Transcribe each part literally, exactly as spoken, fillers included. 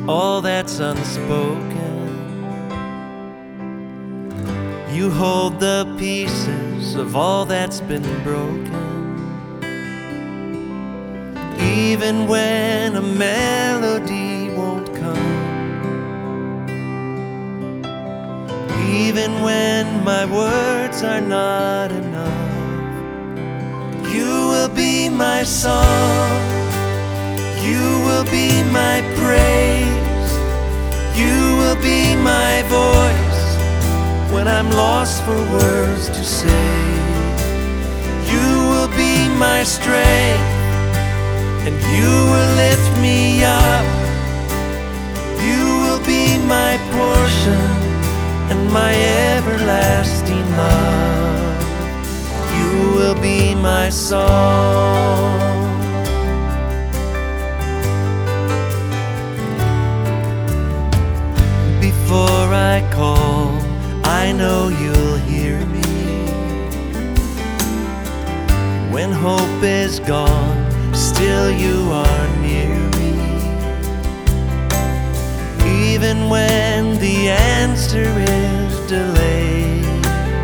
all that's unspoken. You hold the pieces of all that's been broken. Even when a melody won't come, even when my words are not enough, you will be my song, you will be my praise, you will be my voice when I'm lost for words to say. You will be my strength, and you will lift me up. You will be my portion and my everlasting love. You will be my song. Before I call, I know you'll hear me. When hope is gone, still you are near me. Even when the answer is delayed,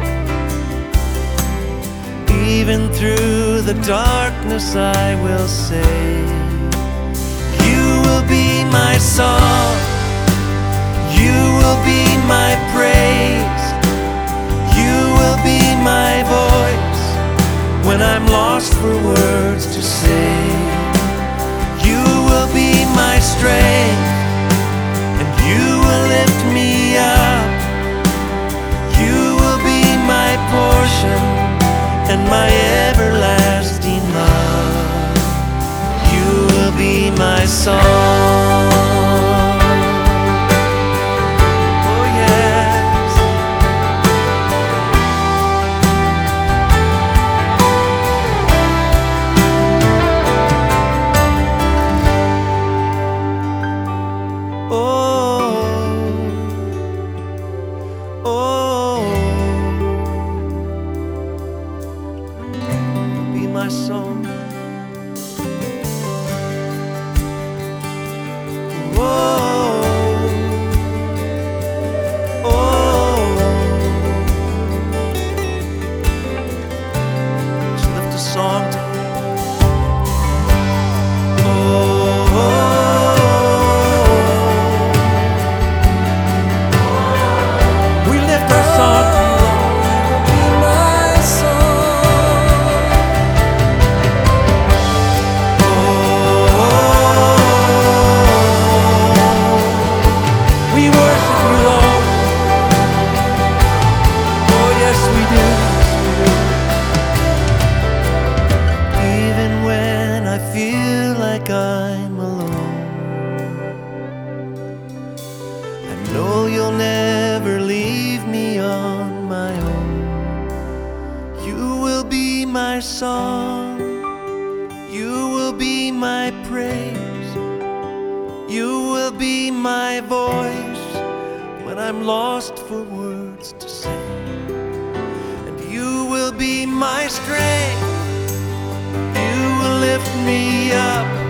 even through the darkness I will say, you will be my song, you will be my praise, you will be my voice when I'm lost for words to say. You will be my strength, and you will lift me up. You will be my portion and my everlasting love. You will be my song. My song. Whoa, oh, let's lift a song to you. Oh, we lift our song to you. I'm alone, I know you'll never leave me on my own. You will be my song, you will be my praise, you will be my voice when I'm lost for words to say. And you will be my strength, you will lift me up.